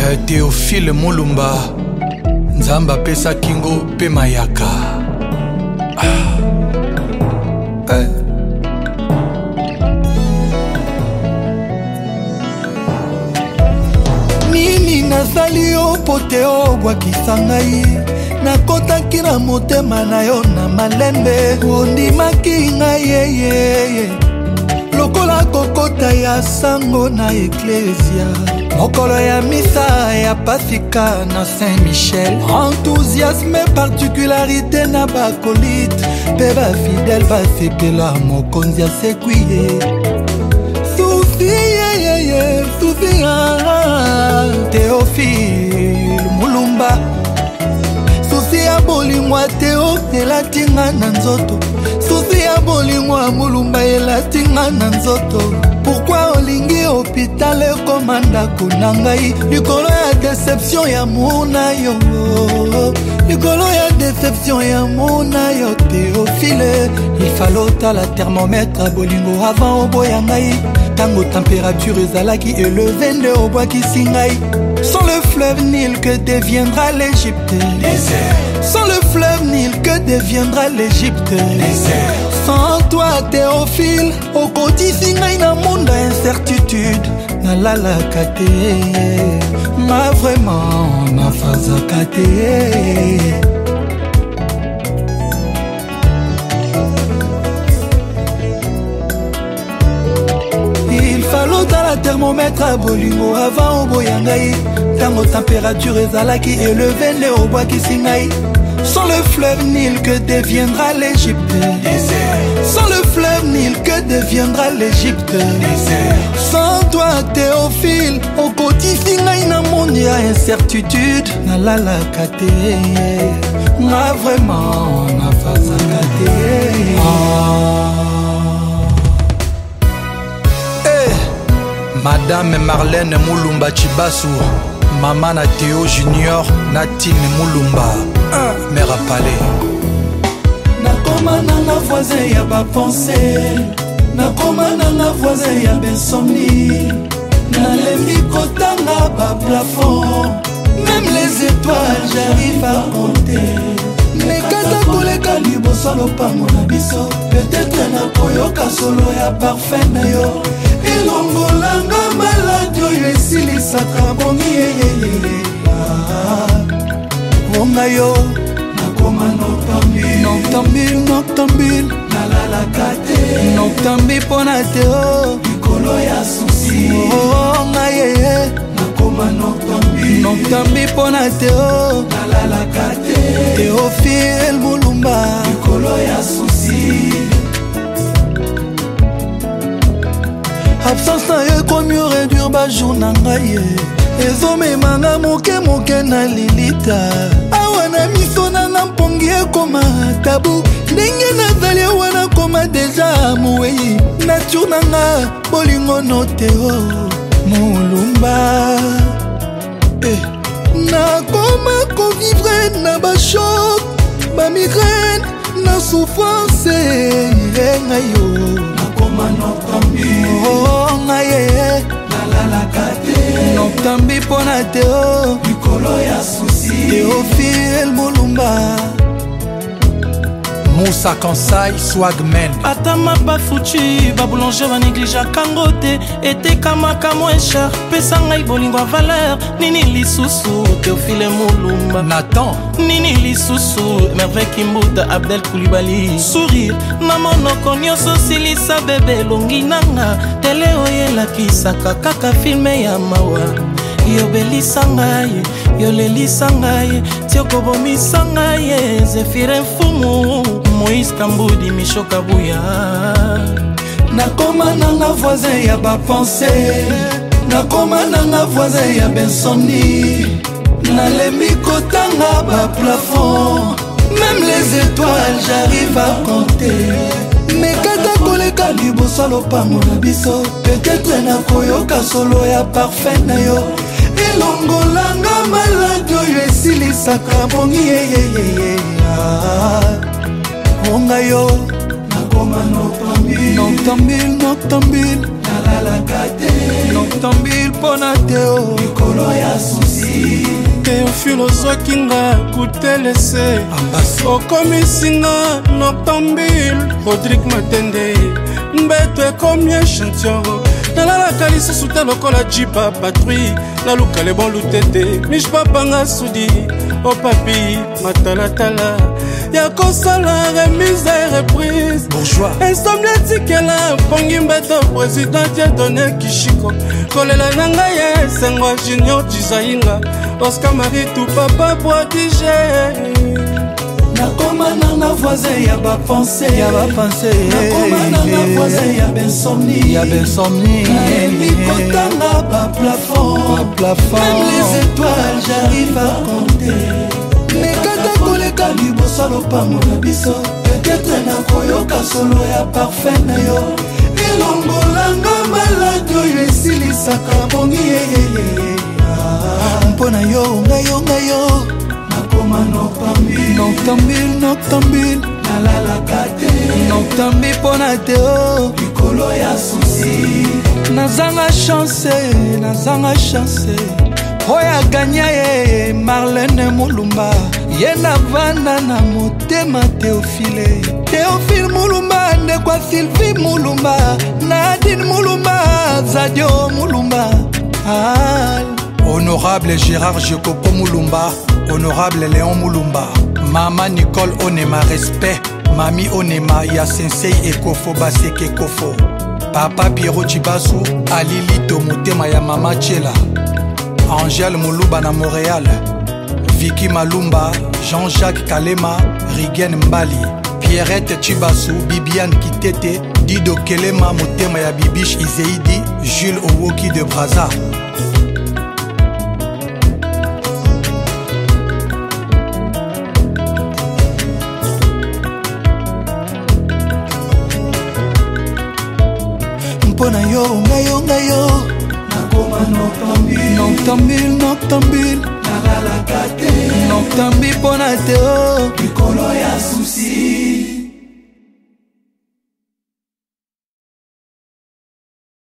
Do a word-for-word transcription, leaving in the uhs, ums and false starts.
Théophile Mulumba Nzamba pesa kingo pe mayaka. Ah. Eh. Nini nazali yo pote obwakisa ngai, nakotaki na motema na yo na malembe, ondimaki ngai yeyeye lokola kokota ya sango na eklesia, mokolo ya misa ya Pasika na Saint-Michel. Enthousiasme particularité na bakolite pe bafidèle basepela mokonzi asekwiye. Sufi yeyeye Sufi Théophile Mulumba, susi ya bolingwa Théo elatinga na nzoto, susi ya bolingwa Mulumba elatinga na nzoto. Pourquoi olingi hôpital ekoma ndako na ngai, likolo ya déception ya mona yo, likolo ya déception ya mona yo Théophile. Il fallait tala thermomètre bolingo avant oboya ngai, tango température ezalaki élevée nde obwakisi ngai. Sans le fleuve Nil que deviendra l'Égypte, sans le fleuve Nil que deviendra l'Égypte. Sans toi Théophile okotisi ngai na monde incertitude, nalalaka te ma vraiment nafazaka te. Il fallait dans la thermomètre à bolingo avant oboya ngai, tango température ezalaki élevée nde obwakisi ngai. Sans le fleuve Nil que deviendra l'Égypte, sans le fleuve Nil que deviendra l'Égypte. Sans toi Théophile okotisi ngai na monde ya incertitude, nalalaka te nga vraiment nafazaka te. Madame Marlène Mulumba Chibasu, Maman na Théo Junior, Natine Mulumba, Mère à Palais. Nakoma nanga voisin ya ba pensée, nakoma nanga voisin ya bensomni, nalembi kotanga ba plafond, même les étoiles j'arrive à compter. Nekata koleka liboso lopango na biso, peut-être nakoyoka solo ya parfait na yo, elongolanga maladi oyo esilisaka bongi yeyeye. Onga yo nakoma noctambule, noctambule, noctambule, nalalaka te noctambule pona Théo, likolo ya susi. Onga yeye nakoma noctambule, noctambule pona Théo, nalalaka te Théophile Mulumba, likolo ya susi. Absence na ye komi réduire ba jour na ngai, ezomemanga moke moke na lilita. Awa na miso nanga mpongi ekoma tabu, ndenge nazali wana koma deja mowei. Nature nanga bolingo no Théo Mulumba, eh. Nakoma kovivre na bachoc, bamigraine na souffrance ngayo. Nakoma noctambule, oh ngaye nalalaka te noctambule pona Théo, likolo ya susi. Théophile Mulumba, Moussa Kansai Swagman. Atama bafuchi ba boulanger ba néglige kango te, etekamaka moins cher pesa ngai bolingo valeur. Nini lisusu Théophile Mulumba, Nathan nini lisusu Merveille Kimbuta Abdel Koulibaly. Sourire na monoko nyonso silisa bebe longi nanga, tele oyelakisaka kaka filme ya mawa. Yobelisa ngai, yolelisa ngai, tiokobomisa ngai, Zéphire Mfumu, Moïse Kambudi, Micho Kabuya. Nakoma nanga voisin ya ba pensée, nakoma nanga voisin ya bensomni, nalembi kotanga ba plafond, même les étoiles j'arrive à compter. Mekata koleka liboso lopango na biso, peut-être nakoyoka solo ya parfait na yo, elongolanga maladi oyo esilisaka bongi yeyeye. Onga yo nakoma noctambule, noctambule, noctambule, nalalaka te noctambule pona Théo, likolo ya susi. susi Théophile ozwakinga kutelese okomisinga noctambile Rodrigue Matende mbeto ekomi échantillon nalalaka lisusu te lokola jipa patrouille naluka le bon lutete mishpapanga sudi o papi matalatala ya kosala remise et reprise bourgeois insomnie etikela mpongi mbeto président Dieudonné Kishiko kolela na ngai ye Senghor Junior Dizainga Oscar Marie tout papa prodige nakoma nanga voisin ya bapense ya bapense nakoma nanga voisin ya bensomni ya bensomni nayebi kotanga baplafond même les étoiles j'arrive à compter mekata koleka liboso lopango na biso peut-être nakoyoka solo ya parfum na yo elongolanga maladi oyo esilisaka bongi yeyeye mpona yo ngayo ngayo nakoma noctambile noctambile noctambile nalalaka te noctambile mpona te o likolo ya susi nazanga chance nazanga chance oyo aganya ye Marlène Mulumba ye navanda na motema Théophile Théophile Mulumba ndekwa Sylvie Mulumba Nadine Mulumba Zadio Mulumba ah. Honorable Gérard Jekoko Mulumba Honorable Léon Mulumba Mama Nicole Onema respect Mami Onema ya Sensei Ekofo Baseke Ekofo Papa Pierrot Chibasu Alilito motema ya Mama Chela Angèle Muluba na Montréal Vicky Malumba Jean-Jacques Kalema Rigen Mbali Pierrette Chibasu Bibiane Kitete Dido Kelema motema ya Bibiche Izeidi Jules Owoki de Braza mpona yo ngayo ngayo nakoma noctambile noctambile noctambile nalalaka te noctambile mpona te o likolo ya susi